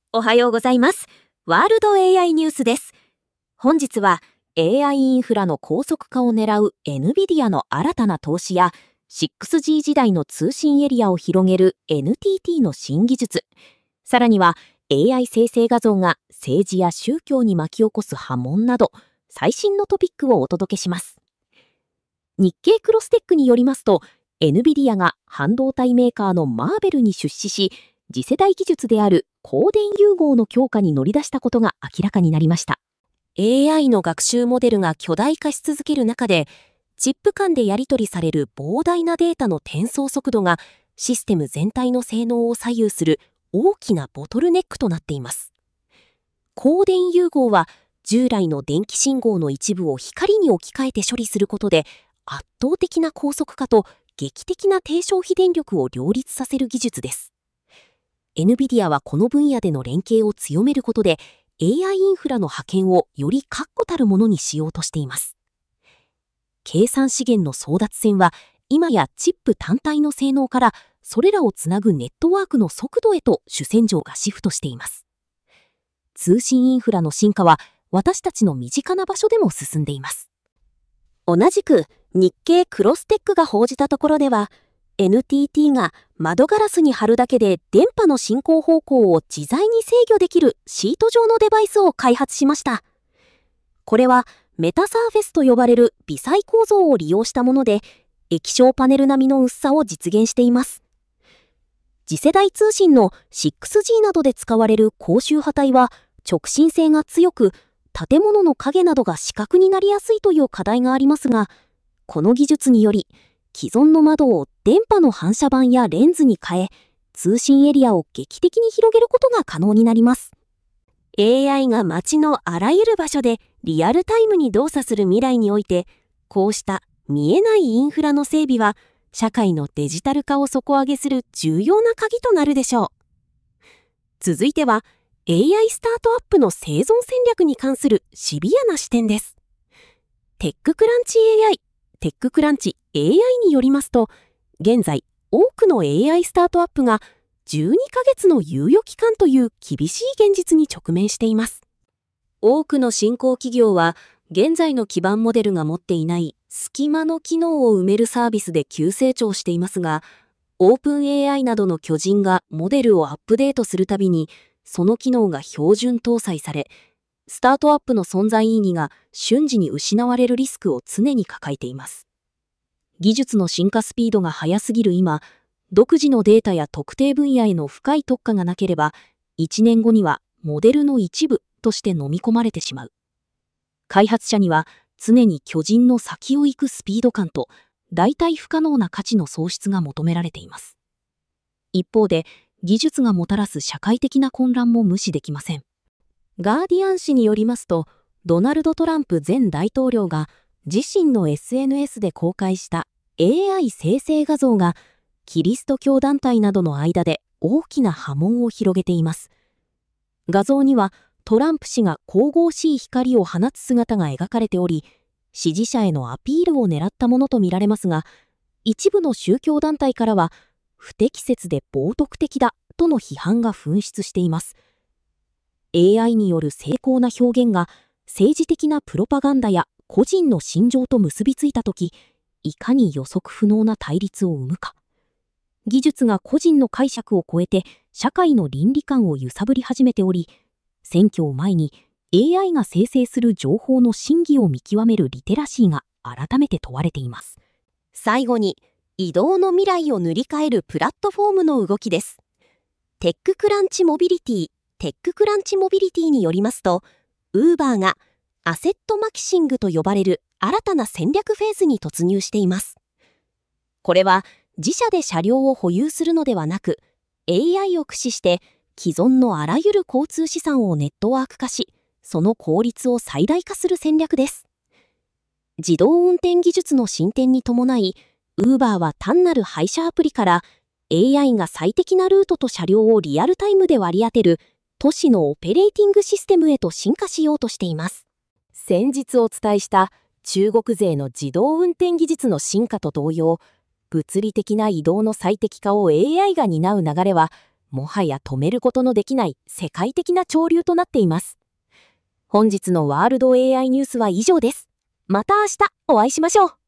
おはようございます。ワールド AI ニュースです。本日は AI インフラの高速化を狙う NVIDIA の新たな投資や 6G 時代の通信エリアを広げる NTT の新技術、さらには AI 生成画像が政治や宗教に巻き起こす波紋など最新のトピックをお届けします。日経クロステックによりますと、NVIDIA が半導体メーカーのマーベルに出資し、次世代技術である光電融合の強化に乗り出したことが明らかになりました。AI の学習モデルが巨大化し続ける中で、チップ間でやり取りされる膨大なデータの転送速度がシステム全体の性能を左右する大きなボトルネックとなっています。光電融合は従来の電気信号の一部を光に置き換えて処理することで、圧倒的な高速化と劇的な低消費電力を両立させる技術です。NVIDIA はこの分野での連携を強めることで AI インフラの覇権をより確固たるものにしようとしています。計算資源の争奪戦は今やチップ単体の性能からそれらをつなぐネットワークの速度へと主戦場がシフトしています。通信インフラの進化は私たちの身近な場所でも進んでいます。同じく日経クロステックが報じたところでは、NTT が窓ガラスに貼るだけで電波の進行方向を自在に制御できるシート状のデバイスを開発しました。これはメタサーフェスと呼ばれる微細構造を利用したもので、液晶パネル並みの薄さを実現しています。次世代通信の 6G などで使われる高周波帯は直進性が強く、建物の影などが死角になりやすいという課題がありますが、この技術により、既存の窓を電波の反射板やレンズに変え、通信エリアを劇的に広げることが可能になります。AI が街のあらゆる場所でリアルタイムに動作する未来において、こうした見えないインフラの整備は、社会のデジタル化を底上げする重要な鍵となるでしょう。続いては、AI スタートアップの生存戦略に関するシビアな視点です。テッククランチ AI によりますと、現在多くの AI スタートアップが12ヶ月の猶予期間という厳しい現実に直面しています。多くの新興企業は現在の基盤モデルが持っていない隙間の機能を埋めるサービスで急成長していますが、オープン AI などの巨人がモデルをアップデートするたびにその機能が標準搭載され、スタートアップの存在意義が瞬時に失われるリスクを常に抱えています。技術の進化スピードが速すぎる今、独自のデータや特定分野への深い特化がなければ、1年後にはモデルの一部として飲み込まれてしまう。開発者には常に巨人の先を行くスピード感と代替不可能な価値の創出が求められています。一方で、技術がもたらす社会的な混乱も無視できません。ガーディアン紙によりますと、ドナルド・トランプ前大統領が自身の SNS で公開した AI 生成画像がキリスト教団体などの間で大きな波紋を広げています。画像にはトランプ氏が神々しい光を放つ姿が描かれており、支持者へのアピールを狙ったものとみられますが、一部の宗教団体からは不適切で冒涜的だとの批判が噴出しています。AI による精巧な表現が政治的なプロパガンダや個人の心情と結びついたとき、いかに予測不能な対立を生むか。技術が個人の解釈を超えて社会の倫理観を揺さぶり始めており、選挙を前に AI が生成する情報の真偽を見極めるリテラシーが改めて問われています。最後に、移動の未来を塗り替えるプラットフォームの動きです。テッククランチモビリティによりますと、Uber がアセットマキシングと呼ばれる新たな戦略フェーズに突入しています。これは自社で車両を保有するのではなく、AI を駆使して既存のあらゆる交通資産をネットワーク化し、その効率を最大化する戦略です。自動運転技術の進展に伴い、Uber は単なる配車アプリから AI が最適なルートと車両をリアルタイムで割り当てる都市のオペレーティングシステムへと進化しようとしています。先日お伝えした中国勢の自動運転技術の進化と同様、物理的な移動の最適化を AI が担う流れは、 もはや止めることのできない世界的な潮流となっています。本日のワールド AI ニュースは以上です。また明日お会いしましょう。